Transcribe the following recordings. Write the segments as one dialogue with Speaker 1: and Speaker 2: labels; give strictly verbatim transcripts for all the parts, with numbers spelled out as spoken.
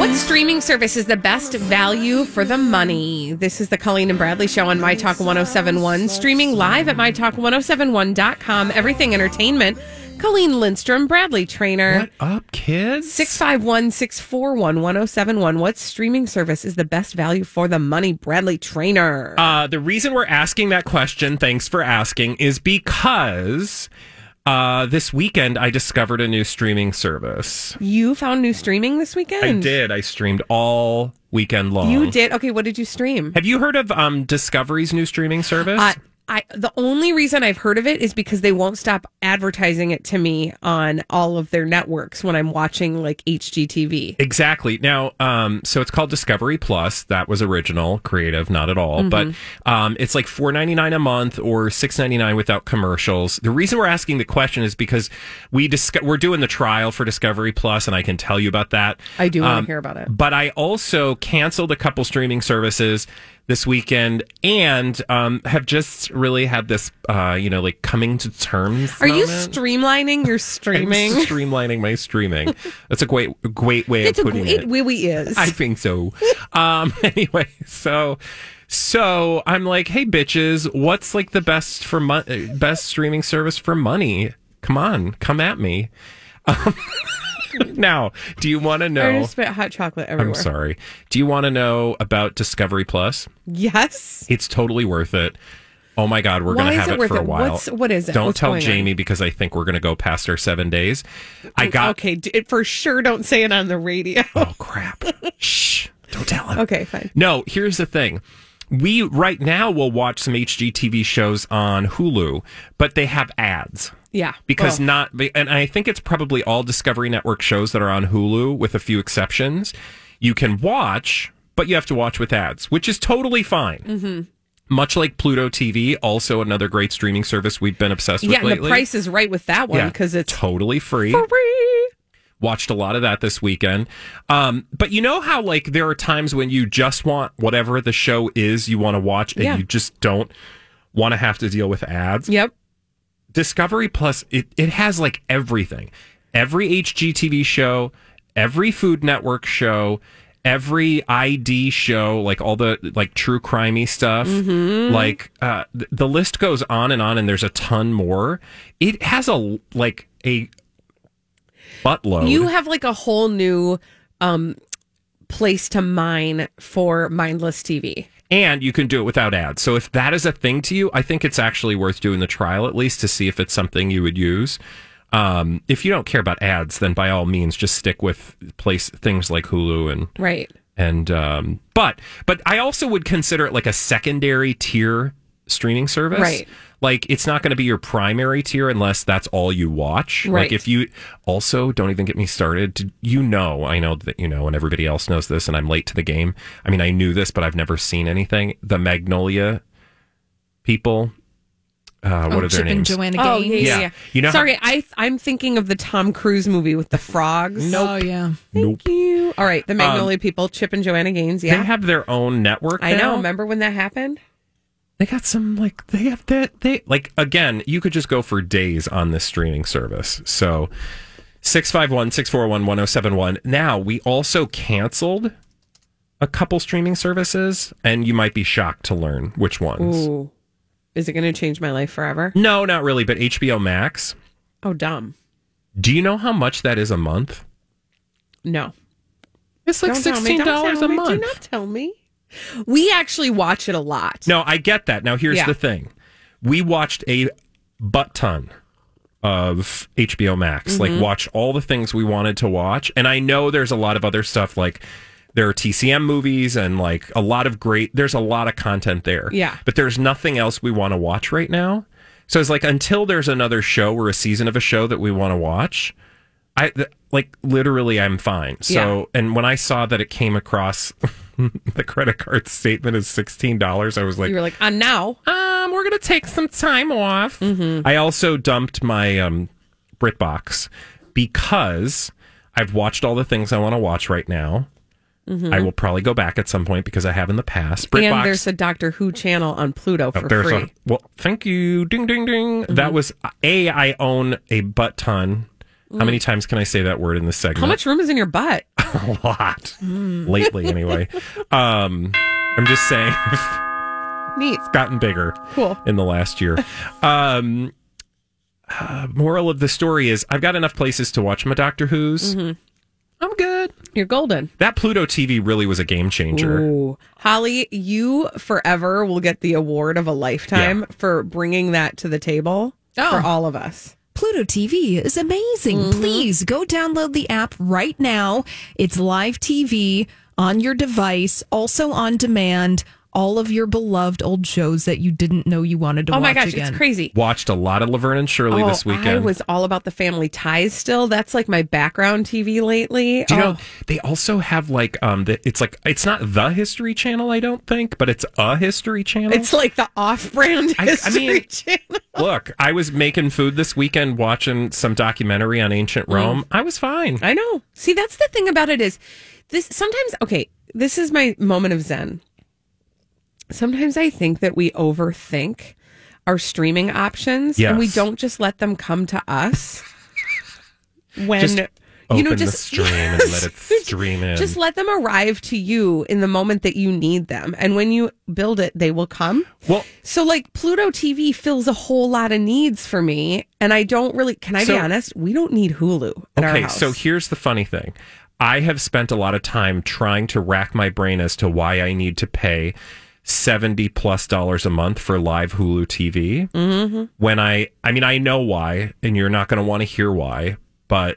Speaker 1: What streaming service is the best value for the money? This is the Colleen and Bradley Show on My Talk one oh seven point one, streaming live at my talk one oh seven one dot com. Everything Entertainment. Colleen Lindstrom, Bradley Trainer.
Speaker 2: What up, kids?
Speaker 1: six five one, six four one, one oh seven one. What streaming service is the best value for the money, Bradley Trainer?
Speaker 2: Uh, the reason we're asking that question, thanks for asking, is because uh, this weekend I discovered a new streaming service.
Speaker 1: You found new streaming this weekend?
Speaker 2: I did. I streamed all weekend long.
Speaker 1: You did? Okay, what did you stream?
Speaker 2: Have you heard of um, Discovery's new streaming service?
Speaker 1: Uh, I, the only reason I've heard of it is because they won't stop advertising it to me on all of their networks when I'm watching like H G T V.
Speaker 2: Exactly. Now, um, so it's called Discovery Plus. That was original, creative, not at all. Mm-hmm. But um, it's like four ninety-nine a month or six ninety-nine without commercials. The reason we're asking the question is because we dis- we're doing the trial for Discovery Plus, and I can tell you about that.
Speaker 1: I do want
Speaker 2: um,
Speaker 1: to hear about it.
Speaker 2: But I also canceled a couple streaming services this weekend and um, have just really had this, uh, you know, like coming to terms.
Speaker 1: Are
Speaker 2: moment.
Speaker 1: you streamlining your streaming?
Speaker 2: I'm streamlining my streaming. That's a great, great way
Speaker 1: it's
Speaker 2: of putting
Speaker 1: a,
Speaker 2: it.
Speaker 1: It really is.
Speaker 2: I think so. um, anyway, so so I'm like, hey, bitches, what's like the best for mo- best streaming service for money? Come on, come at me. Um, Now, do you want to know?
Speaker 1: I just spit hot chocolate everywhere.
Speaker 2: I'm sorry. Do you want to know about Discovery Plus?
Speaker 1: Yes.
Speaker 2: It's totally worth it. Oh my God, we're going to have it, it for a while.
Speaker 1: What's, what is it?
Speaker 2: Don't
Speaker 1: What's
Speaker 2: tell Jamie
Speaker 1: on?
Speaker 2: because I think we're going to go past our seven days. I got
Speaker 1: okay. It, for sure, don't say it on the radio.
Speaker 2: Oh crap! Shh! Don't tell him.
Speaker 1: Okay, fine.
Speaker 2: No, here's the thing. We right now will watch some H G T V shows on Hulu, but they have ads.
Speaker 1: Yeah.
Speaker 2: Because
Speaker 1: oh.
Speaker 2: not, and I think it's probably all Discovery Network shows that are on Hulu, with a few exceptions. You can watch, but you have to watch with ads, which is totally fine. Mm-hmm. Much like Pluto T V, also another great streaming service we've been obsessed with
Speaker 1: yeah,
Speaker 2: lately.
Speaker 1: Yeah, and the price is right with that one because yeah, it's
Speaker 2: totally free.
Speaker 1: Free.
Speaker 2: Watched a lot of that this weekend. Um, but you know how, like, there are times when you just want whatever the show is you want to watch and
Speaker 1: yeah.
Speaker 2: you just don't want to have to deal with ads?
Speaker 1: Yep.
Speaker 2: Discovery Plus, it, it has like everything. Every H G T V show, every Food Network show, every I D show, like all the like true crimey stuff. Mm-hmm. Like uh, th- the list goes on and on, and there's a ton more. It has a like a buttload.
Speaker 1: You have like a whole new um, place to mine for mindless T V.
Speaker 2: And you can do it without ads. So if that is a thing to you, I think it's actually worth doing the trial at least to see if it's something you would use. Um, if you don't care about ads, then by all means, just stick with place things like Hulu and
Speaker 1: right.
Speaker 2: And um, but but I also would consider it like a secondary tier streaming service.
Speaker 1: Right.
Speaker 2: Like, it's not going to be your primary tier unless that's all you watch.
Speaker 1: Right.
Speaker 2: Like, if you also don't even get me started. To, you know, I know that you know, and everybody else knows this, and I'm late to the game. I mean, I knew this, but I've never seen anything. The Magnolia people. Uh, what
Speaker 3: oh,
Speaker 2: are their
Speaker 3: Chip
Speaker 2: names?
Speaker 3: And Joanna
Speaker 1: oh,
Speaker 3: Gaines.
Speaker 1: yeah, yeah,
Speaker 2: yeah.
Speaker 1: yeah.
Speaker 2: You know
Speaker 1: Sorry,
Speaker 2: how-
Speaker 1: I, I'm thinking of the Tom Cruise movie with the frogs.
Speaker 3: Nope. Oh, yeah.
Speaker 1: Thank
Speaker 2: nope.
Speaker 1: you. All right, the Magnolia um, people, Chip and Joanna Gaines, yeah.
Speaker 2: They have their own network
Speaker 1: I
Speaker 2: now.
Speaker 1: know. Remember when that happened?
Speaker 2: They got some, like, they have that, they, like, again, you could just go for days on this streaming service. So, six five one, six four one, one oh seven one. Now, we also canceled a couple streaming services, and you might be shocked to learn which ones.
Speaker 1: Ooh. Is it going to change my life forever?
Speaker 2: No, not really, but H B O Max.
Speaker 1: Oh, dumb.
Speaker 2: Do you know how much that is a month?
Speaker 1: No.
Speaker 2: It's like
Speaker 1: Don't
Speaker 2: sixteen dollars a
Speaker 1: me.
Speaker 2: month.
Speaker 1: Do not tell me. We actually watch it a lot.
Speaker 2: No, I get that. Now, here's
Speaker 1: yeah.
Speaker 2: the thing. We watched a butt ton of H B O Max. Mm-hmm. Like, watch all the things we wanted to watch. And I know there's a lot of other stuff, like there are T C M movies and like a lot of great, there's a lot of content there.
Speaker 1: Yeah.
Speaker 2: But there's nothing else we want to watch right now. So it's like, until there's another show or a season of a show that we want to watch, I th- like literally I'm fine. So, yeah. And when I saw that it came across the credit card statement is sixteen dollars, I was like,
Speaker 1: you were like, uh, now
Speaker 2: um, we're going to take some time off. Mm-hmm. I also dumped my um, BritBox because I've watched all the things I want to watch right now. Mm-hmm. I will probably go back at some point because I have in the past. BritBox,
Speaker 1: and there's a Doctor Who channel on Pluto for
Speaker 2: oh,
Speaker 1: free.
Speaker 2: A, well, thank you. Ding, ding, ding. Mm-hmm. That was, A, I own a butt ton. Mm. How many times can I say that word in this segment?
Speaker 1: How much room is in your butt?
Speaker 2: a lot lately, anyway. Um, I'm just saying,
Speaker 1: Neat.
Speaker 2: it's gotten bigger
Speaker 1: Cool.
Speaker 2: in the last year. Um, uh, moral of the story is I've got enough places to watch my Doctor Who's.
Speaker 1: Mm-hmm.
Speaker 2: I'm good.
Speaker 1: You're golden.
Speaker 2: That Pluto T V really was a game changer.
Speaker 1: Ooh. Holly, you forever will get the award of a lifetime
Speaker 2: Yeah.
Speaker 1: for bringing that to the table
Speaker 3: Oh.
Speaker 1: for all of us.
Speaker 3: Pluto T V is amazing.
Speaker 1: Mm-hmm.
Speaker 3: Please go download the app right now. It's live T V on your device, also on demand. All of your beloved old shows that you didn't know you wanted to
Speaker 1: Oh
Speaker 3: watch
Speaker 1: my gosh,
Speaker 3: again.
Speaker 1: it's crazy.
Speaker 2: Watched a lot of Laverne and Shirley
Speaker 1: Oh,
Speaker 2: this weekend.
Speaker 1: I was all about the Family Ties still. That's like my background T V lately.
Speaker 2: Do you
Speaker 1: oh.
Speaker 2: know they also have like um the, it's like it's not the History Channel, I don't think, but it's a History Channel.
Speaker 1: It's like the off-brand
Speaker 2: I- I
Speaker 1: History
Speaker 2: mean-
Speaker 1: Channel.
Speaker 2: Look, I was making food this weekend watching some documentary on ancient Rome. I was fine.
Speaker 1: I know. See, that's the thing about it is this sometimes, okay, this is my moment of zen. Sometimes I think that we overthink our streaming options and we
Speaker 2: Yes.
Speaker 1: don't just let them come to us when
Speaker 2: Just
Speaker 1: you
Speaker 2: Open
Speaker 1: know
Speaker 2: the
Speaker 1: just
Speaker 2: stream and let it stream in.
Speaker 1: just let them arrive to you in the moment that you need them, and when you build it they will come.
Speaker 2: well,
Speaker 1: So like Pluto T V fills a whole lot of needs for me, and I don't really, can I
Speaker 2: So-
Speaker 1: be honest, we don't need Hulu in our
Speaker 2: okay,
Speaker 1: house.
Speaker 2: so here's the funny thing. I have spent a lot of time trying to rack my brain as to why I need to pay seventy plus dollars a month for live Hulu T V. Mm-hmm. When I, I mean, I know why, and you're not going to want to hear why, but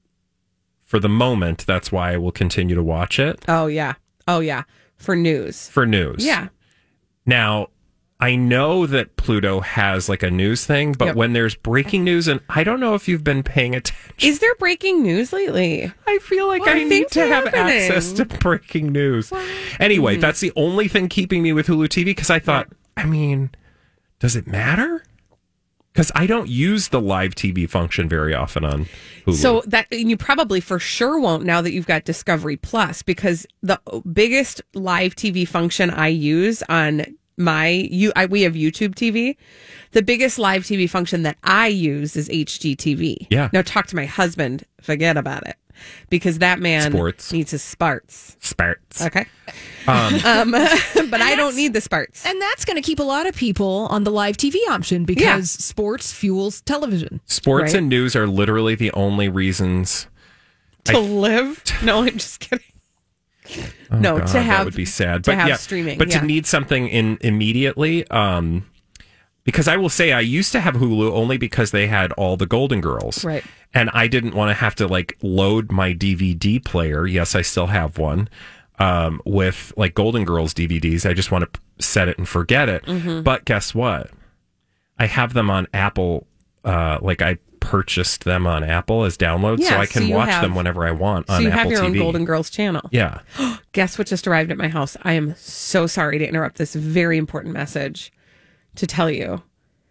Speaker 2: for the moment, that's why I will continue to watch it
Speaker 1: Oh yeah. Oh yeah. For news.
Speaker 2: for news.
Speaker 1: Yeah.
Speaker 2: Now, I know that Pluto has like a news thing, but
Speaker 1: Yep.
Speaker 2: when there's breaking news, and I don't know if you've been paying attention.
Speaker 1: Is there breaking news lately?
Speaker 2: I feel like
Speaker 1: What
Speaker 2: I need
Speaker 1: things
Speaker 2: to
Speaker 1: are
Speaker 2: have
Speaker 1: happening?
Speaker 2: access to breaking news. Anyway, that's the only thing keeping me with Hulu T V because I thought, I mean, does it matter? Because I don't use the live T V function very often on Hulu.
Speaker 1: So that and you probably for sure won't now that you've got Discovery Plus, because the biggest live T V function I use on my you I, we have YouTube T V. The biggest live T V function that I use is H G T V.
Speaker 2: Yeah.
Speaker 1: Now talk to my husband. Forget about it, because that man
Speaker 2: Sports.
Speaker 1: needs his sparts.
Speaker 2: Sparts.
Speaker 1: Okay. Um, but I don't need the sparts.
Speaker 3: And that's going to keep a lot of people on the live T V option because
Speaker 1: Yeah.
Speaker 3: sports fuels television.
Speaker 2: Sports
Speaker 1: Right.
Speaker 2: and news are literally the only reasons.
Speaker 1: To
Speaker 2: I-
Speaker 1: live? No, I'm just kidding.
Speaker 2: Oh,
Speaker 1: no,
Speaker 2: God,
Speaker 1: to have
Speaker 2: that would be sad.
Speaker 1: to
Speaker 2: But
Speaker 1: have
Speaker 2: yeah,
Speaker 1: streaming,
Speaker 2: but
Speaker 1: yeah.
Speaker 2: to need something in immediately. Um, because I will say I used to have Hulu only because they had all the Golden Girls,
Speaker 1: Right.
Speaker 2: And I didn't want to have to like load my D V D player. Yes, I still have one um, with like Golden Girls D V Ds. I just want to set it and forget it.
Speaker 1: Mm-hmm.
Speaker 2: But guess what? I have them on Apple. Uh, like I purchased them on Apple as downloads, so
Speaker 1: Yeah,
Speaker 2: I can
Speaker 1: so you
Speaker 2: watch
Speaker 1: have-
Speaker 2: them whenever I want
Speaker 1: So
Speaker 2: on
Speaker 1: you
Speaker 2: Apple
Speaker 1: have your
Speaker 2: T
Speaker 1: own
Speaker 2: V.
Speaker 1: Golden Girls channel.
Speaker 2: Yeah.
Speaker 1: Guess what just arrived at my house? I am so sorry to interrupt this very important message to tell you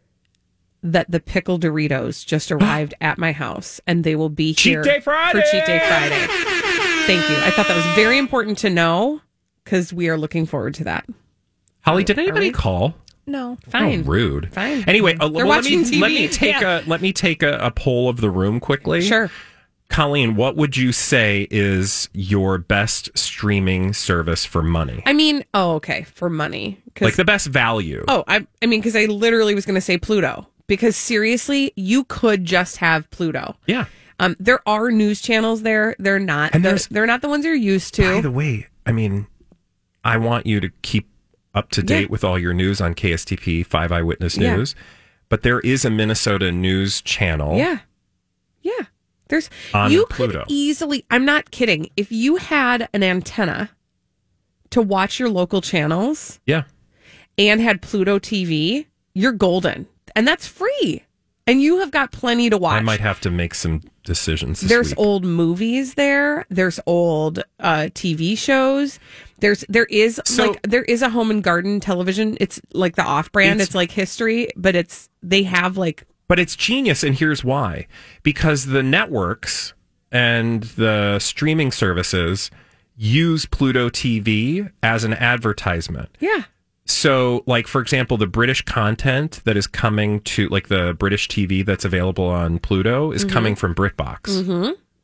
Speaker 1: that the pickle Doritos just arrived at my house, and they will be
Speaker 2: Cheat
Speaker 1: here
Speaker 2: Day Friday!
Speaker 1: for Cheat Day Friday. Thank you. I thought that was very important to know because we are looking forward to that.
Speaker 2: Holly, did anybody
Speaker 1: we?
Speaker 2: call?
Speaker 3: No.
Speaker 1: Fine.
Speaker 2: Oh, rude.
Speaker 1: Fine.
Speaker 2: Anyway, uh,
Speaker 1: They're
Speaker 2: well, let
Speaker 1: watching
Speaker 2: me
Speaker 1: T V.
Speaker 2: let me take
Speaker 1: Yeah.
Speaker 2: a let me take a, a poll of the room quickly.
Speaker 1: Sure.
Speaker 2: Colleen, what would you say is your best streaming service for money?
Speaker 1: I mean, oh, okay, for money. 'Cause-
Speaker 2: Like the best value?
Speaker 1: Oh, I, I mean, because I literally was going to say Pluto. Because seriously, you could just have Pluto.
Speaker 2: yeah.
Speaker 1: Um, there are news channels there. They're not.
Speaker 2: And
Speaker 1: they're,
Speaker 2: there's-
Speaker 1: they're not the ones you're used to.
Speaker 2: By the way, I mean, I want you to keep up to date
Speaker 1: Yeah.
Speaker 2: with all your news on K S T P Five Eyewitness
Speaker 1: Yeah.
Speaker 2: News, but there is a Minnesota news channel.
Speaker 1: Yeah. Yeah. There's
Speaker 2: On
Speaker 1: you
Speaker 2: Pluto.
Speaker 1: could easily, I'm not kidding. If you had an antenna to watch your local channels
Speaker 2: Yeah.
Speaker 1: and had Pluto T V, you're golden. And that's free. And you have got plenty to watch.
Speaker 2: I might have to make some decisions this
Speaker 1: There's
Speaker 2: week.
Speaker 1: old movies there. There's old uh, T V shows. There's there is
Speaker 2: So-
Speaker 1: like there is a home and garden television. It's like the off brand.
Speaker 2: It's-
Speaker 1: It's, like history, but it's they have like
Speaker 2: But it's genius, and here's why. Because the networks and the streaming services use Pluto T V as an advertisement.
Speaker 1: yeah.
Speaker 2: So, like, for example, the British content that is coming to, like, the British T V that's available on Pluto is coming from BritBox.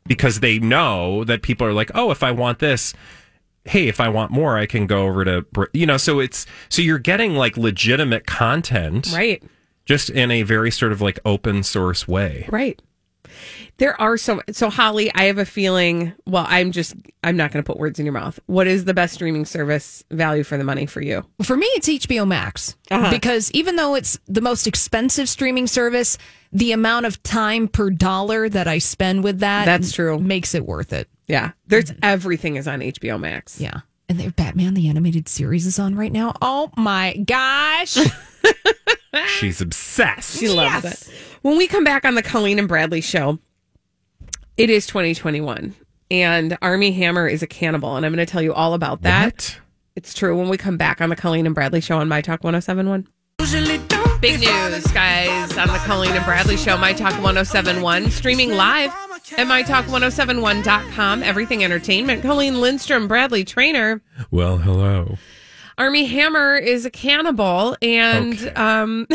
Speaker 2: because they know that people are like, oh, if I want this, hey, if I want more, I can go over to, you know, so it's, so you're getting like legitimate content.
Speaker 1: Right.
Speaker 2: Just in a very sort of like open source way.
Speaker 1: Right. There are so, so Holly, I have a feeling, well, I'm just, I'm not going to put words in your mouth. What is the best streaming service value for the money for you?
Speaker 3: For me, it's H B O Max. Uh-huh. Because even though it's the most expensive streaming service, the amount of time per dollar that I spend with that
Speaker 1: That's true.
Speaker 3: makes it worth it.
Speaker 1: Yeah. There's everything is on H B O Max.
Speaker 3: Yeah. And their Batman the Animated Series is on right now. Oh my gosh.
Speaker 2: She's obsessed.
Speaker 1: She loves yes. it. When we come back on the Colleen and Bradley show, it is twenty twenty-one, and Armie Hammer is a cannibal, and I'm going to tell you all about that.
Speaker 2: What?
Speaker 1: It's true. When we come back on the Colleen and Bradley show on My Talk one oh seven one. Big news, guys, on the Colleen and Bradley show, My Talk one oh seven one, streaming live at my talk one oh seven one dot com. Everything Entertainment. Colleen Lindstrom, Bradley Trainer.
Speaker 2: Well, hello.
Speaker 1: Armie Hammer is a cannibal, and
Speaker 2: okay.
Speaker 1: um,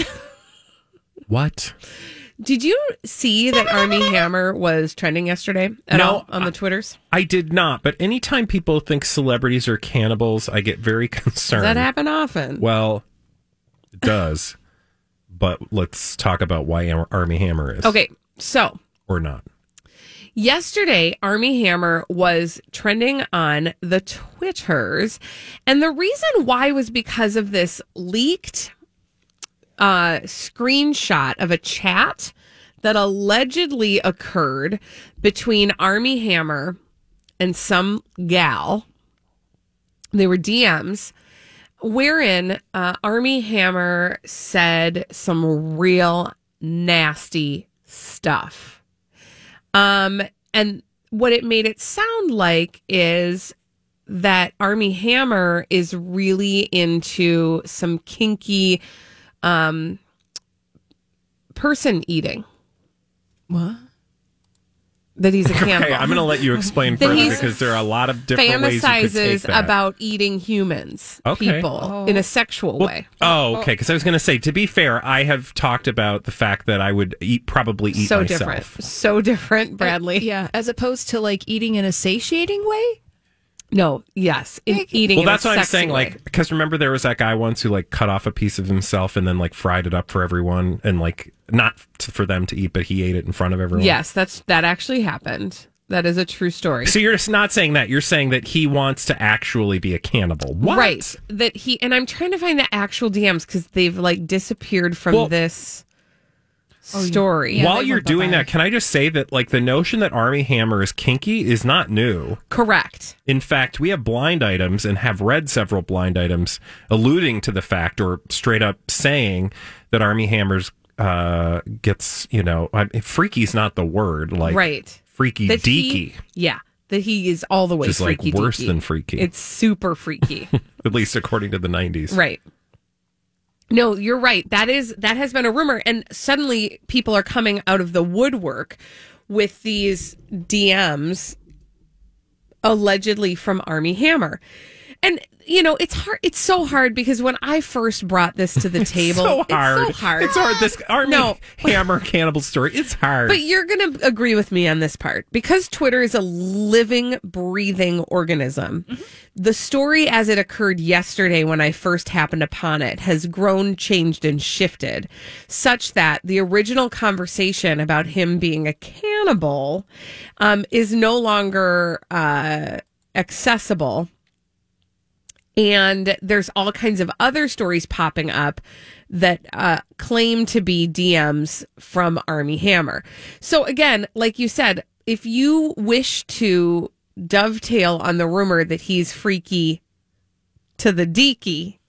Speaker 2: what?
Speaker 1: Did you see that Armie Hammer was trending yesterday at
Speaker 2: no,
Speaker 1: all on the Twitters?
Speaker 2: I did not, but anytime people think celebrities are cannibals, I get very concerned.
Speaker 1: Does that happen often?
Speaker 2: Well, it does. But let's talk about why Armie Hammer is.
Speaker 1: Okay, so.
Speaker 2: Or not.
Speaker 1: Yesterday, Armie Hammer was trending on the Twitters, and the reason why was because of this leaked uh, screenshot of a chat that allegedly occurred between Armie Hammer and some gal. They were D Ms, wherein uh, Armie Hammer said some real nasty stuff. Um, and what it made it sound like is that Armie Hammer is really into some kinky um, person eating.
Speaker 3: What?
Speaker 1: That he's a cannibal.
Speaker 2: Okay, I'm going to let you explain further because there are a lot of different ways you could take
Speaker 1: fantasizes
Speaker 2: that.
Speaker 1: about eating humans,
Speaker 2: Okay.
Speaker 1: people,
Speaker 3: Oh.
Speaker 1: in a sexual
Speaker 2: Well,
Speaker 1: way.
Speaker 2: Oh, okay. Because I was going to say, to be fair, I have talked about the fact that I would eat probably eat
Speaker 1: So
Speaker 2: myself.
Speaker 1: different. So different, Bradley.
Speaker 3: Yeah, as opposed to like eating in a satiating way.
Speaker 1: No, yes. In eating
Speaker 2: Well,
Speaker 1: in a
Speaker 2: that's what I'm
Speaker 1: sexy
Speaker 2: saying.
Speaker 1: way.
Speaker 2: Like, because remember there was that guy once who like cut off a piece of himself and then like fried it up for everyone, and like not to, for them to eat, but he ate it in front of everyone.
Speaker 1: Yes, that's that actually happened. That is a true story.
Speaker 2: So you're just not saying that. You're saying that he wants to actually be a cannibal. What?
Speaker 1: Right. That he, and I'm trying to find the actual D Ms because they've like disappeared from
Speaker 2: Well-
Speaker 1: this
Speaker 3: Oh,
Speaker 1: story.
Speaker 3: yeah.
Speaker 2: While
Speaker 3: they
Speaker 2: you're
Speaker 3: went
Speaker 2: doing
Speaker 3: bye-bye.
Speaker 2: that, can I just say that like the notion that Armie Hammer is kinky is not new.
Speaker 1: Correct.
Speaker 2: In fact, we have blind items and have read several blind items alluding to the fact or straight up saying that Armie Hammer's uh, gets, you know, I mean, freaky's not the word. Like,
Speaker 1: Right.
Speaker 2: freaky
Speaker 1: That he-
Speaker 2: deaky.
Speaker 1: Yeah. That he is all the way
Speaker 2: Which is, like,
Speaker 1: freaky
Speaker 2: worse
Speaker 1: deaky.
Speaker 2: than freaky.
Speaker 1: It's super freaky.
Speaker 2: At least according to the nineties.
Speaker 1: Right. No, you're right. That is that has been a rumor, and suddenly people are coming out of the woodwork with these D Ms allegedly from Armie Hammer. And you know, it's hard it's so hard because when I first brought this to the table,
Speaker 2: so hard.
Speaker 1: it's so hard.
Speaker 2: It's hard. This Armie
Speaker 1: No.
Speaker 2: Hammer cannibal story. It's hard.
Speaker 1: But you're going to agree with me on this part. Because Twitter is a living, breathing organism, mm-hmm. the story as it occurred yesterday when I first happened upon it has grown, changed, and shifted such that the original conversation about him being a cannibal um, is no longer uh, accessible. And there's all kinds of other stories popping up that uh, claim to be D Ms from Armie Hammer. So again, like you said, if you wish to dovetail on the rumor that he's freaky to the deaky,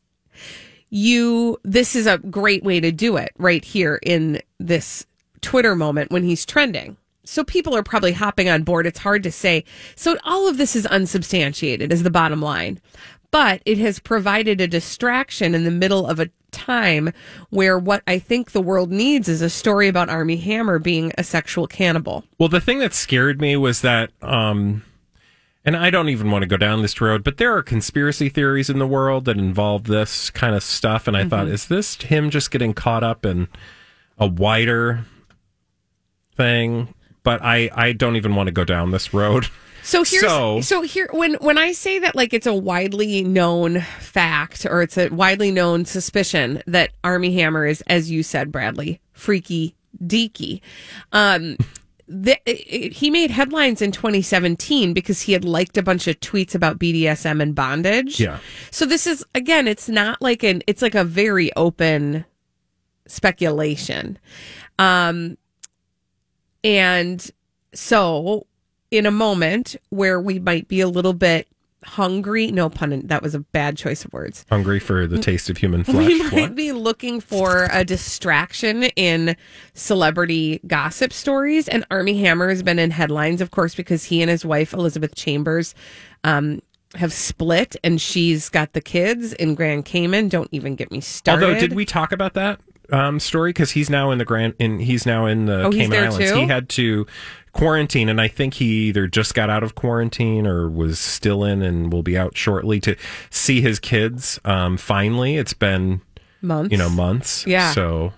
Speaker 1: you this is a great way to do it right here in this Twitter moment when he's trending. So people are probably hopping on board. It's hard to say. So all of this is unsubstantiated is the bottom line. But it has provided a distraction in the middle of a time where what I think the world needs is a story about Armie Hammer being a sexual cannibal.
Speaker 2: Well, the thing that scared me was that, um, and I don't even want to go down this road, but there are conspiracy theories in the world that involve this kind of stuff. And I mm-hmm. thought, is this him just getting caught up in a wider thing? but I, I don't even want to go down this road.
Speaker 1: So here's
Speaker 2: So-
Speaker 1: so, here when when I say that like it's a widely known fact or it's a widely known suspicion that Armie Hammer is, as you said, Bradley, freaky deaky. Um, the, it, he made headlines in twenty seventeen because he had liked a bunch of tweets about B D S M and bondage.
Speaker 2: Yeah.
Speaker 1: So this is again, it's not like an it's like a very open speculation, um, and so. In a moment where we might be a little bit hungry, no pun, in, that was a bad choice of words.
Speaker 2: Hungry for the taste of human flesh.
Speaker 1: We might
Speaker 2: What?
Speaker 1: be looking for a distraction in celebrity gossip stories. And Armie Hammer has been in headlines, of course, because he and his wife, Elizabeth Chambers, um, have split and she's got the kids in Grand Cayman. Don't even get me started.
Speaker 2: Although, did we talk about that um, story? Because he's now in the Grand, in he's now in the
Speaker 1: Oh, he's
Speaker 2: Cayman
Speaker 1: there
Speaker 2: Islands.
Speaker 1: too?
Speaker 2: He had to quarantine, and I think he either just got out of quarantine or was still in, and will be out shortly to see his kids. Um, finally, it's been
Speaker 1: months?
Speaker 2: you know months.
Speaker 1: Yeah.
Speaker 2: So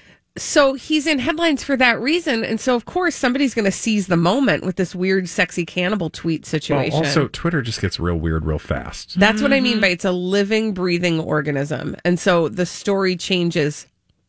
Speaker 1: So he's in headlines for that reason. And so, of course, somebody's going to seize the moment with this weird, sexy cannibal tweet
Speaker 2: well,
Speaker 1: situation.
Speaker 2: also Twitter just gets real weird real fast.
Speaker 1: That's what I mean by it's a living, breathing organism. And so the story changes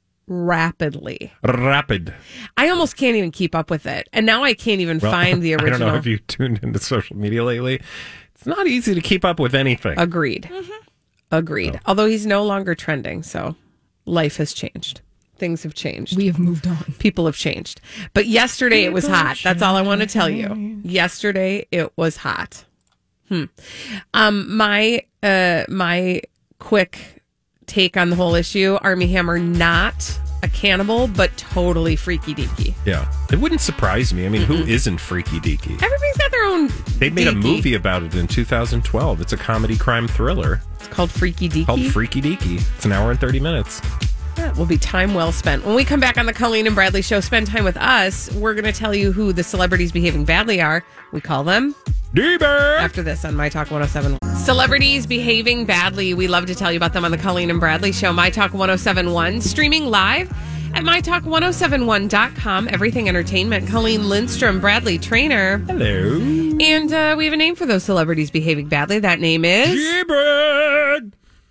Speaker 1: rapidly.
Speaker 2: Rapid.
Speaker 1: I almost can't even keep up with it. And now I can't even
Speaker 2: Well,
Speaker 1: find the
Speaker 2: I
Speaker 1: original.
Speaker 2: don't know if you tuned into social media lately. It's not easy to keep up with anything.
Speaker 1: Agreed. Agreed. Although he's no longer trending. So life has changed. Things have changed.
Speaker 3: We have moved on.
Speaker 1: People have changed. But yesterday it was hot. That's all I want to tell you. Yesterday it was hot. Hmm. Um, my uh, my quick take on the whole issue: Armie Hammer not a cannibal, but totally freaky deaky.
Speaker 2: Yeah, it wouldn't surprise me. I mean, who isn't freaky deaky?
Speaker 1: Everybody's got their own.
Speaker 2: They made a
Speaker 1: deaky.
Speaker 2: movie about it in two thousand twelve. It's a comedy crime thriller
Speaker 1: It's called Freaky Deaky.
Speaker 2: called Freaky Deaky. It's an hour and thirty minutes.
Speaker 1: That will be time well spent. When we come back on the Colleen and Bradley Show, spend time with us. We're going to tell you who the celebrities behaving badly are. We call them
Speaker 2: D-Bag!
Speaker 1: after this on My Talk one oh seven. Celebrities behaving badly. We love to tell you about them on the Colleen and Bradley Show. My Talk one oh seven one, streaming live at my talk ten seventy-one dot com. Everything Entertainment. Colleen Lindstrom, Bradley Trainer.
Speaker 2: Hello.
Speaker 1: And uh, we have a name for those celebrities behaving badly. That name is...
Speaker 2: D-Bag!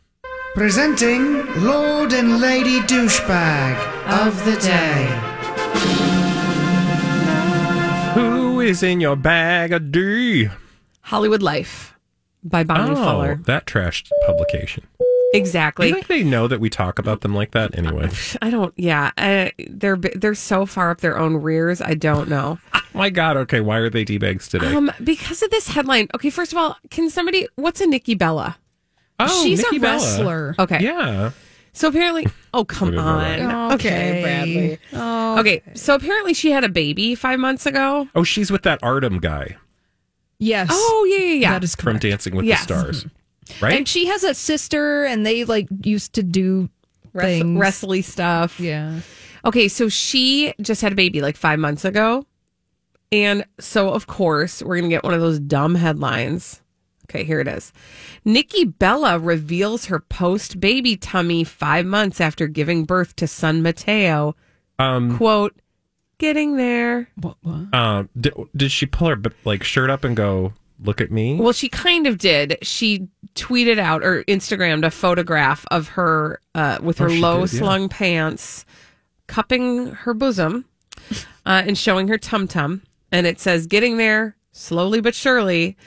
Speaker 4: Presenting Lord and Lady Douchebag of the Day.
Speaker 2: Who is in your bag of D?
Speaker 1: Hollywood Life by Bonnie
Speaker 2: Oh,
Speaker 1: Fuller.
Speaker 2: that trashed publication.
Speaker 1: Exactly.
Speaker 2: Do you think they know that we talk about them like that anyway?
Speaker 1: I don't. Yeah, uh, they're they're so far up their own rears. I don't know.
Speaker 2: My God. Okay, why are they D-Bags today?
Speaker 1: Um, because of this headline. Okay, first of all, can somebody? What's a Nikki Bella?
Speaker 2: oh,
Speaker 3: She's
Speaker 2: Nikki
Speaker 3: a
Speaker 2: Bella.
Speaker 3: wrestler.
Speaker 1: Okay,
Speaker 2: Yeah.
Speaker 1: so apparently, oh come
Speaker 2: didn't know
Speaker 1: on.
Speaker 2: that.
Speaker 1: Okay, Bradley.
Speaker 3: Oh,
Speaker 1: Okay, so apparently she had a baby five months ago.
Speaker 2: Oh, she's with that Artem guy
Speaker 3: yes.
Speaker 1: Oh yeah, yeah, yeah.
Speaker 3: That is
Speaker 2: from
Speaker 3: correct.
Speaker 2: Dancing with
Speaker 1: Yes.
Speaker 2: the Stars. Right?
Speaker 3: And she has a sister, and they like used to do
Speaker 1: Wrest-
Speaker 3: things.
Speaker 1: wrestly stuff.
Speaker 3: Yeah.
Speaker 1: Okay, so she just had a baby like five months ago. And so, of course, we're going to get one of those dumb headlines. Okay, here it is. Nikki Bella reveals her post-baby tummy five months after giving birth to son Mateo.
Speaker 2: um,
Speaker 1: Quote, getting there.
Speaker 3: What? what?
Speaker 2: uh, did, did she pull her like shirt up and go, look at me?
Speaker 1: Well, she kind of did. She tweeted out or Instagrammed a photograph of her uh, with her
Speaker 2: Oh, she
Speaker 1: low
Speaker 2: did, yeah.
Speaker 1: slung pants, cupping her bosom uh, and showing her tum tum. And it says, getting there slowly but surely.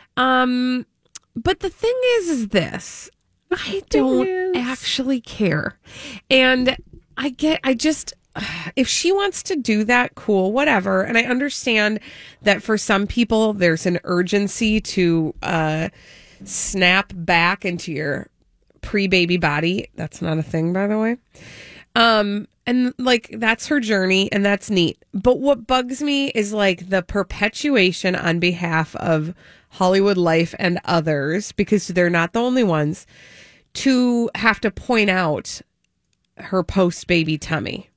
Speaker 1: Um, but the thing is, is this, I don't actually care. And I get, I just, if she wants to do that, cool, whatever. And I understand that for some people, there's an urgency to uh, snap back into your pre-baby body. That's not a thing, by the way. Um, and like, that's her journey and that's neat. But what bugs me is like the perpetuation on behalf of Hollywood Life and others, because they're not the only ones, to have to point out her post-baby tummy.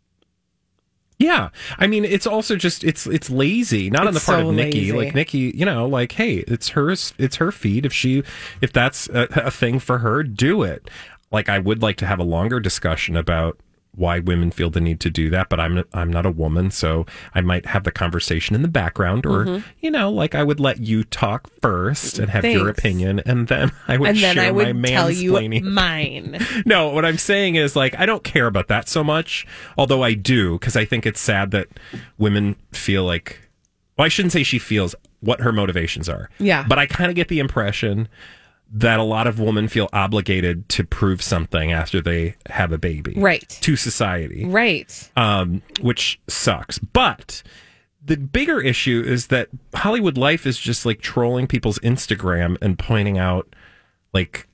Speaker 2: Yeah, I mean, it's also just it's it's lazy, not on the
Speaker 1: It's
Speaker 2: part
Speaker 1: so
Speaker 2: of Nikki.
Speaker 1: lazy.
Speaker 2: Like Nikki, you know, like hey, it's hers, it's her feed. If she, if that's a, a thing for her, do it. Like I would like to have a longer discussion about why women feel the need to do that, but I'm I'm not a woman, so I might have the conversation in the background, or
Speaker 1: Mm-hmm.
Speaker 2: you know, like I would let you talk first and have your
Speaker 1: Thanks.
Speaker 2: opinion, and then I would
Speaker 1: And then
Speaker 2: share
Speaker 1: I would
Speaker 2: my
Speaker 1: tell you
Speaker 2: mansplaining.
Speaker 1: mine.
Speaker 2: No, what I'm saying is like I don't care about that so much, although I do, because I think it's sad that women feel like, well, I shouldn't say she feels what her motivations are.
Speaker 1: Yeah.
Speaker 2: But I kind of get the impression that a lot of women feel obligated to prove something after they have a baby.
Speaker 1: Right.
Speaker 2: To society.
Speaker 1: Right.
Speaker 2: Um, which sucks. But the bigger issue is that Hollywood Life is just like trolling people's Instagram and pointing out like,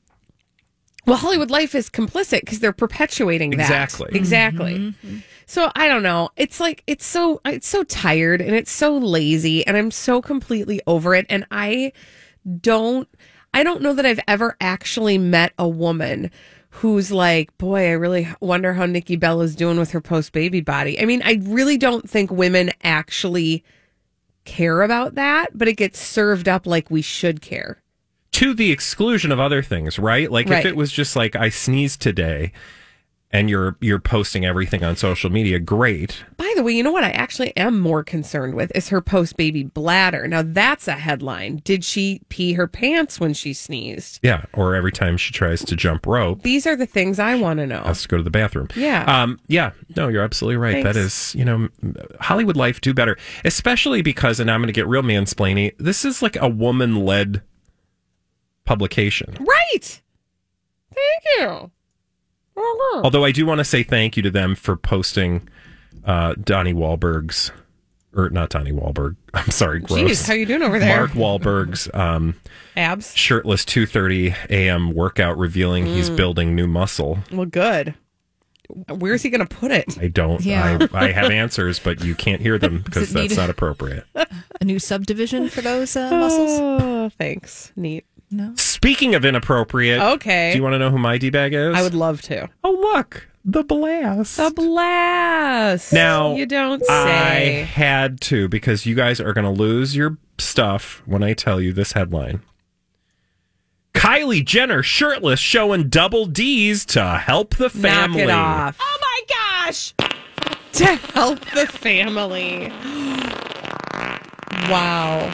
Speaker 1: Well, Hollywood Life is complicit because they're perpetuating that.
Speaker 2: Exactly.
Speaker 1: Exactly. So I don't know. It's like it's so it's so tired and it's so lazy, and I'm so completely over it. And I don't I don't know that I've ever actually met a woman who's like, boy, I really wonder how Nikki Bella is doing with her post baby body. I mean, I really don't think women actually care about that, but it gets served up like we should care.
Speaker 2: to the exclusion of other things, right? Like
Speaker 1: Right.
Speaker 2: if it was just like I sneezed today and you're you're posting everything on social media, great.
Speaker 1: By the way, you know what I actually am more concerned with is her post baby bladder. Now that's a headline. Did she pee her pants when she sneezed?
Speaker 2: Yeah, or every time she tries to jump rope,
Speaker 1: These are the things I want to know.
Speaker 2: has to go to the bathroom.
Speaker 1: Yeah.
Speaker 2: Um, yeah. No, you're absolutely right.
Speaker 1: Thanks.
Speaker 2: That is, you know, Hollywood Life do better, especially because, and I'm going to get real mansplaining, this is like a woman-led publication.
Speaker 1: Right. Thank you.
Speaker 2: Although I do want to say thank you to them for posting uh, Donnie Wahlberg's, or not Donnie Wahlberg. I'm sorry, gross.
Speaker 1: Jeez, how you doing over there?
Speaker 2: Mark Wahlberg's um,
Speaker 1: Abs.
Speaker 2: shirtless two thirty a.m. workout revealing
Speaker 1: Mm.
Speaker 2: he's building new muscle.
Speaker 1: Well, good. Where's he going to put it?
Speaker 2: I don't.
Speaker 3: Yeah.
Speaker 2: I, I have answers, but you can't hear them because
Speaker 3: it
Speaker 2: that's
Speaker 3: need-
Speaker 2: not appropriate.
Speaker 3: A new subdivision for those uh, muscles?
Speaker 1: Oh, thanks. Neat.
Speaker 3: No.
Speaker 2: Speaking of inappropriate,
Speaker 1: Okay.
Speaker 2: do you want to know who my D-bag is?
Speaker 1: I would love to.
Speaker 2: Oh, look, the blast.
Speaker 1: The blast.
Speaker 2: Now,
Speaker 1: you don't
Speaker 2: I
Speaker 1: say.
Speaker 2: had to because you guys are going to lose your stuff when I tell you this headline. Kylie Jenner shirtless showing double D's to help the family.
Speaker 1: Knock it off. Oh my gosh. To help the family. Wow.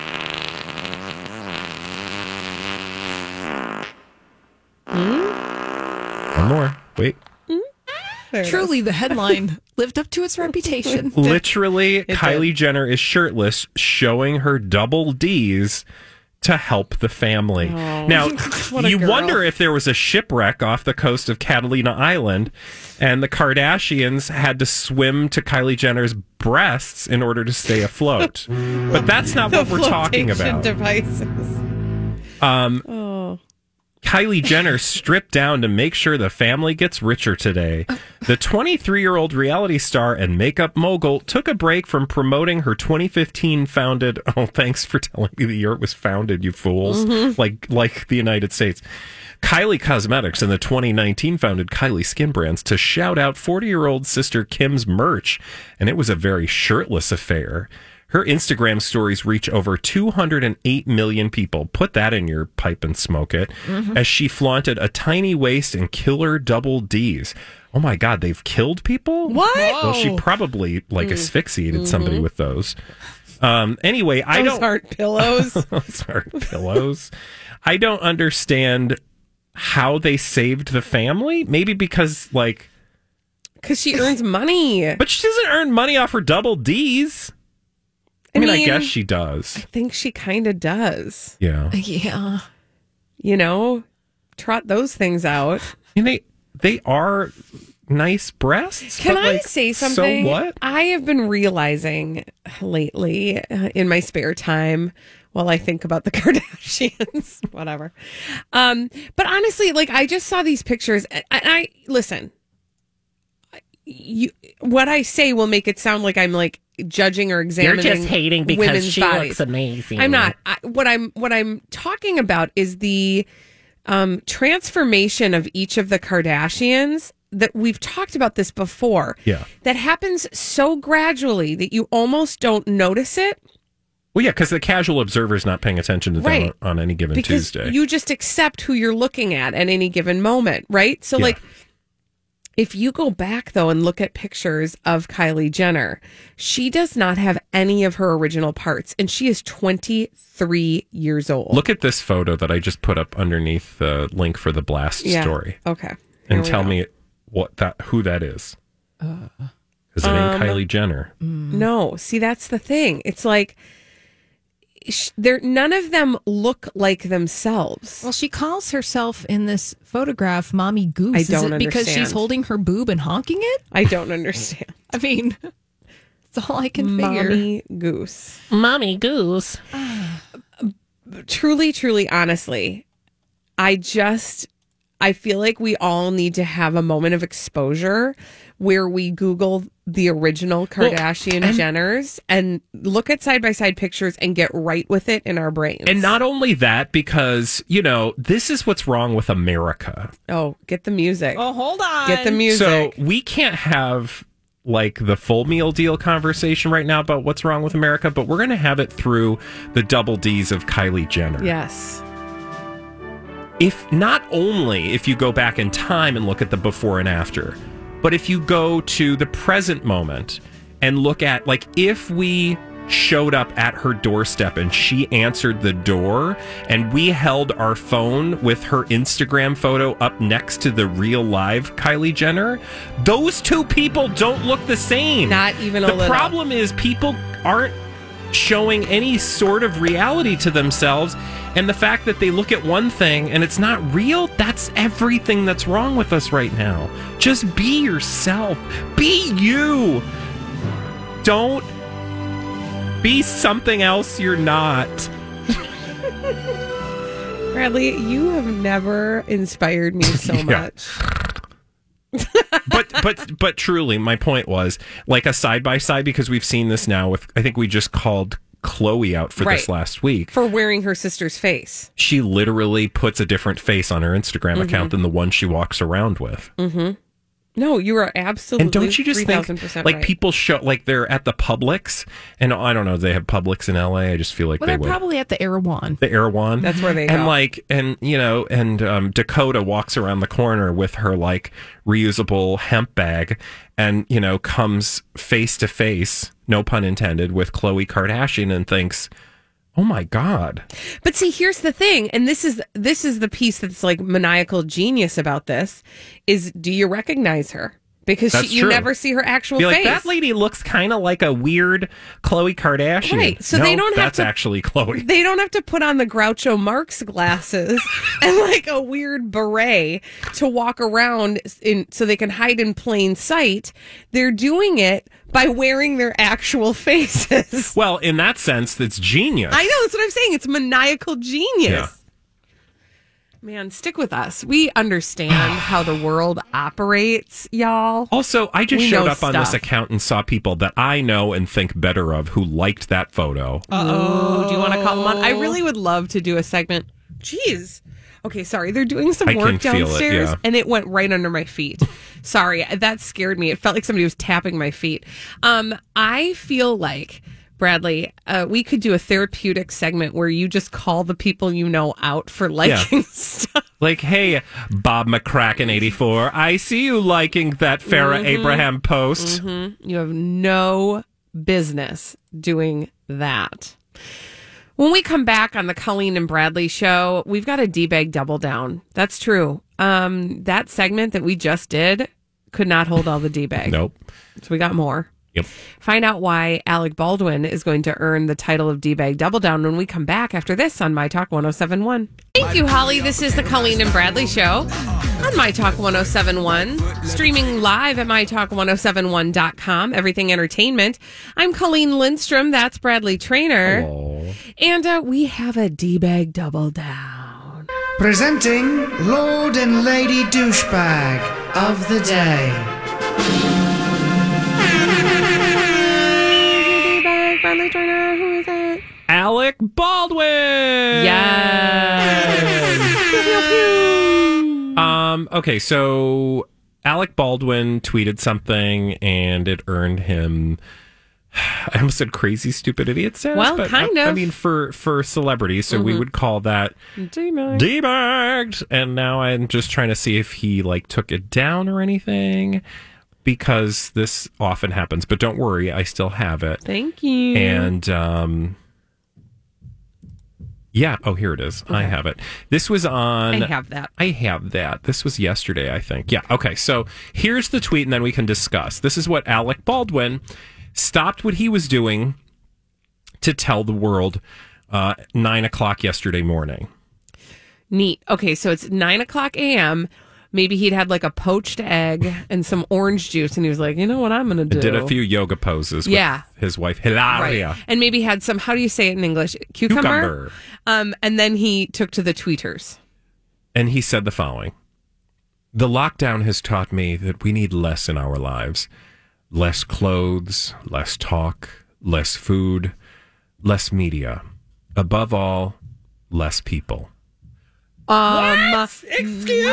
Speaker 2: One more. Wait.
Speaker 1: There it
Speaker 3: Truly, the headline lived up to its reputation.
Speaker 2: Literally, Kylie Jenner is shirtless showing her double D's to help the family. Now,
Speaker 1: What a
Speaker 2: you
Speaker 1: girl.
Speaker 2: wonder if there was a shipwreck off the coast of Catalina Island and the Kardashians had to swim to Kylie Jenner's breasts in order to stay afloat. But that's not what
Speaker 1: The
Speaker 2: we're talking
Speaker 1: flotation
Speaker 2: about.
Speaker 1: Devices.
Speaker 2: Um,
Speaker 1: Oh.
Speaker 2: Kylie Jenner stripped down to make sure the family gets richer today. The twenty-three-year-old reality star and makeup mogul took a break from promoting her twenty fifteen founded. Oh, thanks for telling me the year it was founded, you fools! Like like the United States. Kylie Cosmetics and the twenty nineteen founded Kylie Skin Brands to shout out forty-year-old sister Kim's merch, and it was a very shirtless affair. Her Instagram stories reach over two hundred eight million people. Put that in your pipe and smoke it. As she flaunted a tiny waist and killer double D's. Oh my God, they've killed people?
Speaker 1: What?
Speaker 2: Well, she probably like asphyxiated somebody with those. Um, anyway, I
Speaker 1: Those
Speaker 2: don't.
Speaker 1: aren't pillows.
Speaker 2: Those aren't pillows. I don't understand how they saved the family. Maybe because like,
Speaker 1: Because she earns money.
Speaker 2: but she doesn't earn money off her double D's. I
Speaker 1: I
Speaker 2: mean, I
Speaker 1: mean-
Speaker 2: guess she does.
Speaker 1: I think she kind of does.
Speaker 2: Yeah.
Speaker 3: Yeah.
Speaker 1: You know, trot those things out.
Speaker 2: And they they are nice breasts.
Speaker 1: Can
Speaker 2: but,
Speaker 1: I
Speaker 2: like,
Speaker 1: say something?
Speaker 2: So what?
Speaker 1: I have been realizing lately uh, in my spare time while I think about the Kardashians, whatever. Um, but honestly, like I just saw these pictures and I, I listen, you, what I say will make it sound like I'm like judging or examining women's bodies.
Speaker 5: amazing.
Speaker 1: I'm not. I, what I'm what I'm talking about is the um, transformation of each of the Kardashians. That we've talked about this before.
Speaker 2: Yeah.
Speaker 1: That happens so gradually that you almost don't notice it.
Speaker 2: Well, yeah, because the casual observer's not paying attention to them
Speaker 1: Right.
Speaker 2: on, on any given
Speaker 1: Because
Speaker 2: Tuesday.
Speaker 1: you just accept who you're looking at at any given moment, right? So,
Speaker 2: Yeah.
Speaker 1: like, If you go back, though, and look at pictures of Kylie Jenner, she does not have any of her original parts, and she is twenty-three years old.
Speaker 2: Look at this photo that I just put up underneath the link for the Blast
Speaker 1: yeah.
Speaker 2: story.
Speaker 1: Okay. Here
Speaker 2: And tell
Speaker 1: go.
Speaker 2: me what that who that is.
Speaker 3: Uh,
Speaker 2: Is it
Speaker 1: um,
Speaker 2: ain't Kylie Jenner?
Speaker 1: No. See, that's the thing. It's like sh- they're none of them look like themselves.
Speaker 3: well, she calls herself in this photograph Mommy Goose.
Speaker 1: I
Speaker 3: Is
Speaker 1: don't
Speaker 3: it because she's
Speaker 1: understand.
Speaker 3: holding her boob and honking it?
Speaker 1: I don't understand.
Speaker 3: I mean, that's all I can figure.
Speaker 1: Mommy Goose.
Speaker 2: Mommy Goose.
Speaker 1: Truly, truly, honestly, I just, I feel like we all need to have a moment of exposure where we Google the original Kardashian
Speaker 2: and-
Speaker 1: Jenners and look at side by side pictures and get right with it in our brains.
Speaker 2: And not only that, because, you know, this is what's wrong with America.
Speaker 1: oh, get the music.
Speaker 3: Oh, hold on.
Speaker 1: Get the music.
Speaker 2: So we can't have like the full meal deal conversation right now about what's wrong with America, but we're going to have it through the double D's of Kylie Jenner.
Speaker 1: Yes.
Speaker 2: If not only if you go back in time and look at the before and after, but if you go to the present moment and look at, like, if we showed up at her doorstep and she answered the door and we held our phone with her Instagram photo up next to the real live Kylie Jenner, those two people don't look the same.
Speaker 1: Not even a
Speaker 2: the
Speaker 1: little.
Speaker 2: problem is people aren't showing any sort of reality to themselves, and the fact that they look at one thing and it's not real, that's everything that's wrong with us right now. Just be yourself. Be you. Don't be something else you're not.
Speaker 1: Bradley, you have never inspired me so
Speaker 2: Yeah.
Speaker 1: much.
Speaker 2: but but but truly, my point was like a side by side, because we've seen this now with, I think we just called Chloe out for this
Speaker 1: Right.
Speaker 2: last week.
Speaker 1: For wearing her sister's face.
Speaker 2: She literally puts a different face on her Instagram account than the one she walks around with.
Speaker 1: No, you are absolutely
Speaker 2: And don't you just think,
Speaker 1: three thousand percent
Speaker 2: like,
Speaker 1: right.
Speaker 2: people show, like, they're at the Publix, and I don't know, they have Publix in L A. I just feel like
Speaker 3: Well,
Speaker 2: they
Speaker 3: they're
Speaker 2: would.
Speaker 3: probably at the Erewhon.
Speaker 2: The Erewhon.
Speaker 1: That's where they
Speaker 2: and
Speaker 1: go.
Speaker 2: like, and you know, and um, Dakota walks around the corner with her like reusable hemp bag, and you know, comes face to face, no pun intended, with Khloe Kardashian, and thinks, "Oh my God!"
Speaker 1: But see, here's the thing, and this is this is the piece that's like maniacal genius about this is, do you recognize her? Because
Speaker 2: That's
Speaker 1: she, you
Speaker 2: true.
Speaker 1: never see her actual
Speaker 2: Be like,
Speaker 1: face.
Speaker 2: that lady looks kind of like a weird Khloe Kardashian.
Speaker 1: Right, so
Speaker 2: No,
Speaker 1: they don't have
Speaker 2: that's
Speaker 1: to-
Speaker 2: actually Khloe.
Speaker 1: They don't have to put on the Groucho Marx glasses and like a weird beret to walk around in so they can hide in plain sight. They're doing it by wearing their actual faces.
Speaker 2: Well, in that sense, that's genius.
Speaker 1: I know, that's what I'm saying. It's maniacal genius.
Speaker 2: Yeah.
Speaker 1: Man, stick with us. We understand how the world operates, y'all.
Speaker 2: Also, I just
Speaker 1: We
Speaker 2: showed
Speaker 1: know
Speaker 2: up on this
Speaker 1: stuff.
Speaker 2: account and saw people that I know and think better of who liked that photo.
Speaker 1: Oh, do you want to call them on? I really would love to do a segment. Jeez. Okay, sorry. They're doing some
Speaker 2: I
Speaker 1: work
Speaker 2: can feel it,
Speaker 1: downstairs
Speaker 2: yeah.
Speaker 1: and it went right under my feet. Sorry, that scared me. It felt like somebody was tapping my feet. Um, I feel like, Bradley, uh, we could do a therapeutic segment where you just call the people you know out for liking stuff.
Speaker 2: Like, hey, Bob McCracken eighty-four, I see you liking that Farrah
Speaker 1: Mm-hmm.
Speaker 2: Abraham post.
Speaker 1: You have no business doing that. When we come back on the Colleen and Bradley show, we've got a D-bag double down. That's true. Um, that segment that we just did could not hold all the D-bag.
Speaker 2: Nope.
Speaker 1: So we got more.
Speaker 2: Yep.
Speaker 1: Find out why Alec Baldwin is going to earn the title of D-bag double down when we come back after this on My Talk one oh seven one. Thank you, Holly. This is the Colleen and Bradley show on My Talk one oh seven one, streaming live at my talk ten seventy-one dot com, everything entertainment. I'm Colleen Lindstrom. That's Bradley Trainer.
Speaker 2: Hello.
Speaker 1: And uh, we have a D-bag double down.
Speaker 4: Presenting Lord and Lady Douchebag of the Day.
Speaker 1: D-bag, Bradley Trainer. Who is it?
Speaker 2: Alec Baldwin.
Speaker 1: Yes. Pew, pew, pew.
Speaker 2: Um. Okay. So Alec Baldwin tweeted something, and it earned him I almost said crazy, stupid idiot status.
Speaker 1: Well,
Speaker 2: but
Speaker 1: kind
Speaker 2: I,
Speaker 1: of.
Speaker 2: I mean, for, for celebrities, so mm-hmm. we would call that
Speaker 1: debugged.
Speaker 2: debugged. And now I'm just trying to see if he like took it down or anything, because this often happens. But don't worry, I still have it.
Speaker 1: Thank you.
Speaker 2: And um, yeah, oh, here it is. Okay. I have it. This was on.
Speaker 1: I have that.
Speaker 2: I have that. This was yesterday, I think. Yeah. Okay. So here's the tweet, and then we can discuss. This is what Alec Baldwin stopped what he was doing to tell the world uh, nine o'clock yesterday morning.
Speaker 1: Neat. Okay, so it's nine o'clock a.m. Maybe he'd had like a poached egg and some orange juice, and he was like, you know what I'm going to do?
Speaker 2: Did a few yoga poses with
Speaker 1: yeah.
Speaker 2: his wife, Hilaria.
Speaker 1: Right. And maybe had some, how do you say it in English? Cucumber?
Speaker 2: Cucumber.
Speaker 1: Um, and then he took to the tweeters.
Speaker 2: And he said the following. The lockdown has taught me that we need less in our lives. Less clothes, less talk, less food, less media. Above all, less people.
Speaker 1: Um,
Speaker 2: what? Excuse me.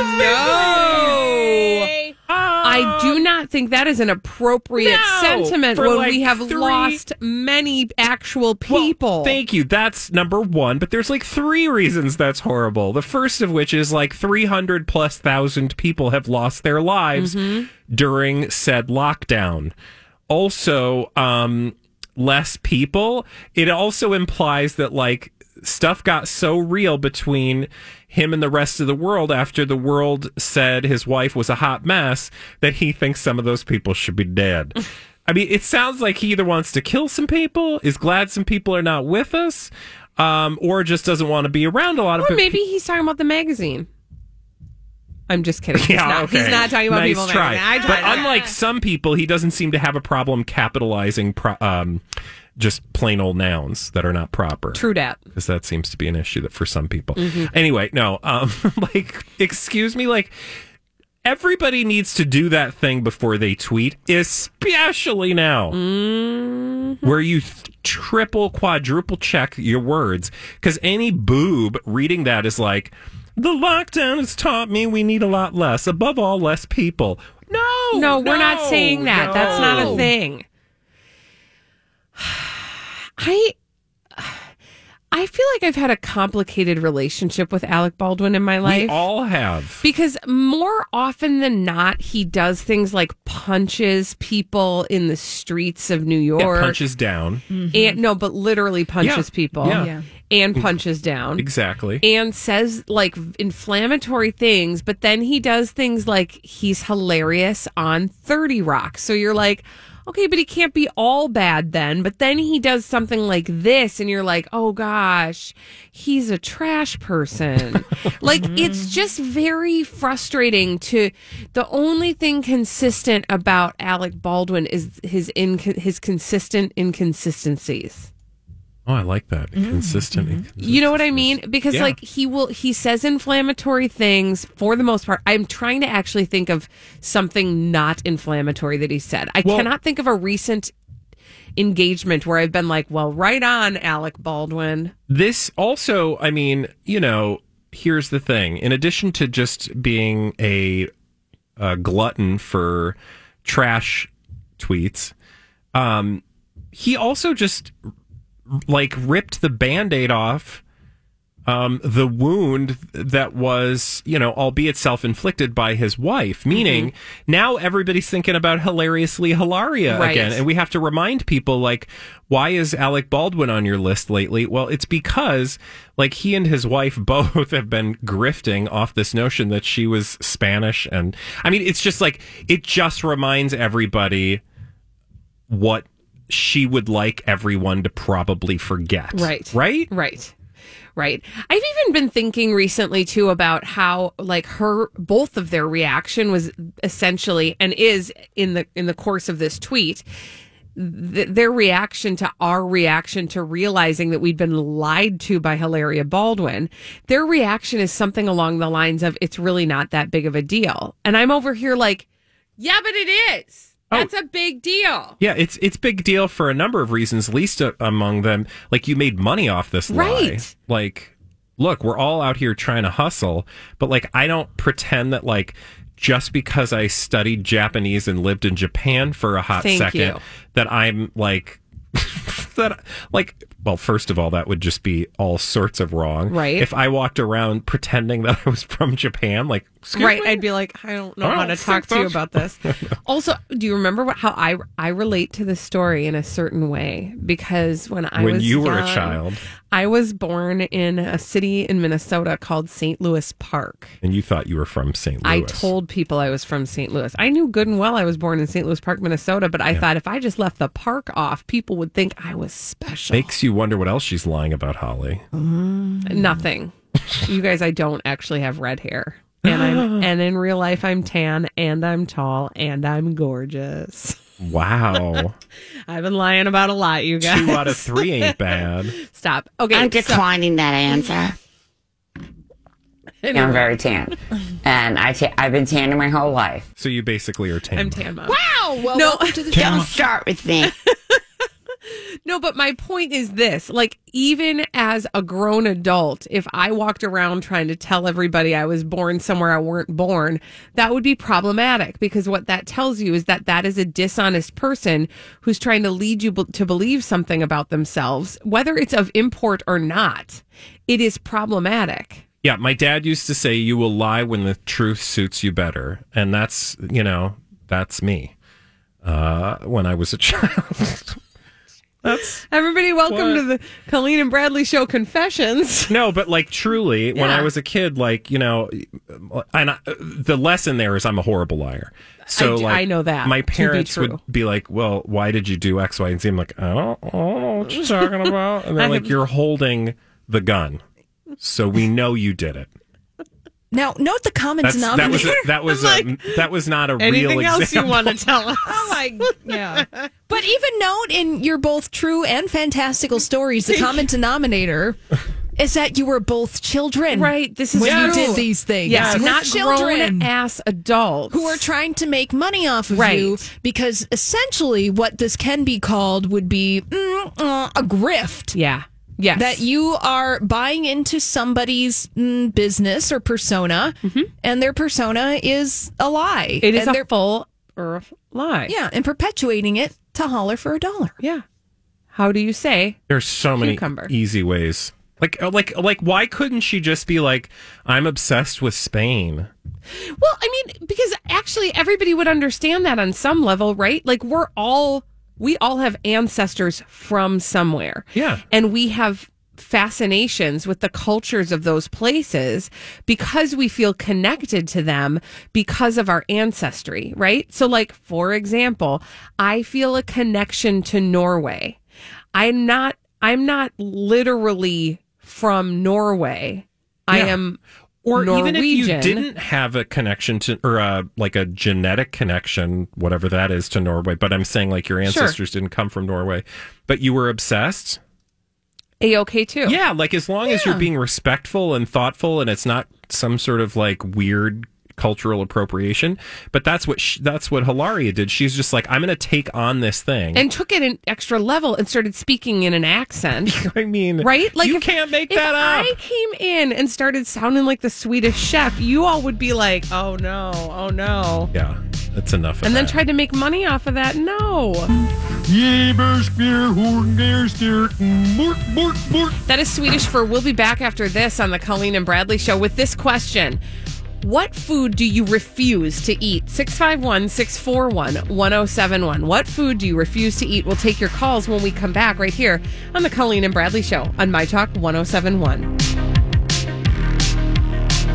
Speaker 1: No. I do not think that is an appropriate
Speaker 2: no,
Speaker 1: sentiment when
Speaker 2: like
Speaker 1: we have
Speaker 2: three...
Speaker 1: lost many actual people.
Speaker 2: Well, thank you. That's number one. But there's like three reasons that's horrible. The first of which is like three hundred plus thousand people have lost their lives mm-hmm. during said lockdown. Also, um, less people. It also implies that like stuff got so real between him and the rest of the world after the world said his wife was a hot mess that he thinks some of those people should be dead. I mean, it sounds like he either wants to kill some people, is glad some people are not with us, um, or just doesn't want to be around a lot of
Speaker 1: or
Speaker 2: people.
Speaker 1: Maybe he's talking about the magazine. I'm just kidding. He's,
Speaker 2: yeah,
Speaker 1: not,
Speaker 2: okay.
Speaker 1: he's not talking about
Speaker 2: nice
Speaker 1: people.
Speaker 2: Try.
Speaker 1: I
Speaker 2: but
Speaker 1: tried
Speaker 2: unlike some people, he doesn't seem to have a problem capitalizing pro- um, just plain old nouns that are not proper.
Speaker 1: True dat.
Speaker 2: Because that seems to be an issue that for some people.
Speaker 1: Mm-hmm.
Speaker 2: Anyway, no, um, like, excuse me, like, everybody needs to do that thing before they tweet, especially now,
Speaker 1: mm-hmm.
Speaker 2: where you th- triple, quadruple check your words. Because any boob reading that is like, the lockdown has taught me we need a lot less. Above all, less people. No,
Speaker 1: no, we're
Speaker 2: no,
Speaker 1: not saying that.
Speaker 2: No.
Speaker 1: That's not a thing. I I feel like I've had a complicated relationship with Alec Baldwin in my life.
Speaker 2: We all have.
Speaker 1: Because more often than not, he does things like punches people in the streets of New York.
Speaker 2: Yeah, punches down.
Speaker 1: Mm-hmm. And no, but literally punches
Speaker 2: yeah.
Speaker 1: people.
Speaker 2: Yeah. yeah.
Speaker 1: And punches down.
Speaker 2: Exactly.
Speaker 1: And says like inflammatory things, but then he does things like he's hilarious on thirty Rock. So you're like, okay, but he can't be all bad then. But then he does something like this, and you're like, oh gosh, he's a trash person. Like, it's just very frustrating to, the only thing consistent about Alec Baldwin is his in, his consistent inconsistencies.
Speaker 2: Oh, I like that. Mm-hmm. Consistent. Mm-hmm.
Speaker 1: You know what I mean? Because
Speaker 2: yeah.
Speaker 1: like he will, he says inflammatory things for the most part. I'm trying to actually think of something not inflammatory that he said. I well, cannot think of a recent engagement where I've been like, well, right on, Alec Baldwin.
Speaker 2: This also, I mean, you know, here's the thing. In addition to just being a, a glutton for trash tweets, um, he also just like ripped the Band-Aid off um, the wound that was, you know, albeit self-inflicted by his wife, meaning mm-hmm. now everybody's thinking about hilariously Hilaria
Speaker 1: right.
Speaker 2: again. And we have to remind people, like, why is Alec Baldwin on your list lately? Well, it's because, like, he and his wife both have been grifting off this notion that she was Spanish. And, I mean, it's just like, it just reminds everybody what she would like everyone to probably forget.
Speaker 1: Right.
Speaker 2: Right?
Speaker 1: Right. Right. I've even been thinking recently, too, about how, like, her, both of their reaction was essentially, and is in the in the course of this tweet, th- their reaction to our reaction to realizing that we'd been lied to by Hilaria Baldwin. Their reaction is something along the lines of, it's really not that big of a deal. And I'm over here like, yeah, but it is. That's oh, a big deal.
Speaker 2: Yeah, it's it's big deal for a number of reasons, least a, among them, like, you made money off this lie.
Speaker 1: Right.
Speaker 2: Like, look, we're all out here trying to hustle, but, like, I don't pretend that, like, just because I studied Japanese and lived in Japan for a hot
Speaker 1: Thank
Speaker 2: second,
Speaker 1: you.
Speaker 2: that I'm, like, believe that, like, well, first of all, that would just be all sorts of wrong.
Speaker 1: Right.
Speaker 2: If I walked around pretending that I was from Japan, like, excuse
Speaker 1: Right,
Speaker 2: me?
Speaker 1: I'd be like, I don't know
Speaker 2: I
Speaker 1: how
Speaker 2: don't
Speaker 1: to talk
Speaker 2: think
Speaker 1: to you
Speaker 2: that's-
Speaker 1: about this. Also, do you remember what, how I I relate to this story in a certain way? Because when I
Speaker 2: when
Speaker 1: was
Speaker 2: you were
Speaker 1: young,
Speaker 2: a child
Speaker 1: I was born in a city in Minnesota called Saint Louis Park.
Speaker 2: and you thought you were from Saint Louis.
Speaker 1: I told people I was from Saint Louis. I knew good and well I was born in Saint Louis Park, Minnesota, but I thought if I just left the park off, people would think I was special.
Speaker 2: Makes you wonder what else she's lying about, Holly.
Speaker 1: Nothing. You guys, I don't actually have red hair. And I'm and in real life I'm tan and I'm tall and I'm gorgeous.
Speaker 2: Wow.
Speaker 1: I've been lying about a lot, you guys.
Speaker 2: Two out of three ain't bad.
Speaker 1: Stop. Okay.
Speaker 5: I'm
Speaker 1: so-
Speaker 5: declining that answer. I'm very tan. And I ta- I've been tanning my whole life.
Speaker 2: So you basically are tan.
Speaker 1: I'm tan mom.
Speaker 3: Wow. Well,
Speaker 1: No.
Speaker 3: welcome to the
Speaker 5: Don't start with me.
Speaker 1: No, but my point is this. Like, even as a grown adult, if I walked around trying to tell everybody I was born somewhere I weren't born, that would be problematic, because what that tells you is that that is a dishonest person who's trying to lead you be- to believe something about themselves, whether it's of import or not. It is problematic.
Speaker 2: Yeah, my dad used to say, you will lie when the truth suits you better. And that's, you know, that's me uh, when I was a child. That's
Speaker 1: Everybody, welcome
Speaker 2: What?
Speaker 1: to the Colleen and Bradley Show Confessions.
Speaker 2: no, but like truly, when
Speaker 1: Yeah.
Speaker 2: I was a kid, like, you know, and I, the lesson there is I'm a horrible liar. So
Speaker 1: I d-
Speaker 2: like,
Speaker 1: I know that
Speaker 2: my
Speaker 1: to be
Speaker 2: parents
Speaker 1: true.
Speaker 2: would be like, well, why did you do X, Y, and Z? I'm like, I don't, I don't know what you're talking about. And they're
Speaker 1: I
Speaker 2: like,
Speaker 1: have-
Speaker 2: you're holding the gun. So we know you did it.
Speaker 3: Now, note the common
Speaker 2: That's, that was
Speaker 3: denominator.
Speaker 2: a, that was a, that was not a real
Speaker 1: Anything
Speaker 2: example.
Speaker 1: else you want to tell us?
Speaker 3: Oh my, yeah. But even note in your both true and fantastical stories, the common denominator is that you were both children.
Speaker 1: Right. This is
Speaker 3: when you
Speaker 1: true.
Speaker 3: did these things.
Speaker 1: Yes,
Speaker 3: You were
Speaker 1: not
Speaker 3: children
Speaker 1: grown ass adults
Speaker 3: who are trying to make money off of
Speaker 1: Right.
Speaker 3: you, because essentially what this can be called would be mm, uh, a grift.
Speaker 1: Yeah. Yes.
Speaker 3: That you are buying into somebody's mm, business or persona, and their persona is a lie.
Speaker 1: It is
Speaker 3: and
Speaker 1: a
Speaker 3: they're-
Speaker 1: full earth lie.
Speaker 3: yeah, and perpetuating it to holler for a dollar.
Speaker 1: Yeah. How do you say?
Speaker 2: There's so many
Speaker 1: Cucumber.
Speaker 2: easy ways. Like, uh, like, like, why couldn't she just be like, I'm obsessed with Spain?
Speaker 1: Well, I mean, because actually everybody would understand that on some level, right? Like, we're all, we all have ancestors from somewhere.
Speaker 2: Yeah.
Speaker 1: And we have fascinations with the cultures of those places because we feel connected to them because of our ancestry, right? So, like, for example, I feel a connection to Norway. I'm not, I'm not literally from Norway. I
Speaker 2: Yeah.
Speaker 1: am
Speaker 2: Or
Speaker 1: Norwegian.
Speaker 2: even if you didn't have a connection to, or a, like a genetic connection, whatever that is, to Norway, but I'm saying like your ancestors didn't come from Norway, but you were obsessed.
Speaker 1: A-okay too.
Speaker 2: Yeah, like as long as you're
Speaker 3: Yeah.
Speaker 2: being respectful and thoughtful and it's not some sort of like weird cultural appropriation. But that's what sh- that's what Hilaria did. She's just like, I'm going to take on this thing.
Speaker 1: And took it an extra level and started speaking in an accent.
Speaker 2: I mean,
Speaker 1: Right? Like
Speaker 2: you
Speaker 1: if-
Speaker 2: can't make
Speaker 1: if
Speaker 2: that up.
Speaker 1: I came in and started sounding like the Swedish chef, you all would be like, oh no, oh no.
Speaker 2: Yeah, that's enough of
Speaker 1: And then
Speaker 2: that.
Speaker 1: tried to make money off of that. No. That is Swedish for we'll be back after this on the Colleen and Bradley Show with this question. What food do you refuse to eat? six five one, six four one, one oh seven one. What food do you refuse to eat? We'll take your calls when we come back right here on the Colleen and Bradley Show on My Talk one oh seven one.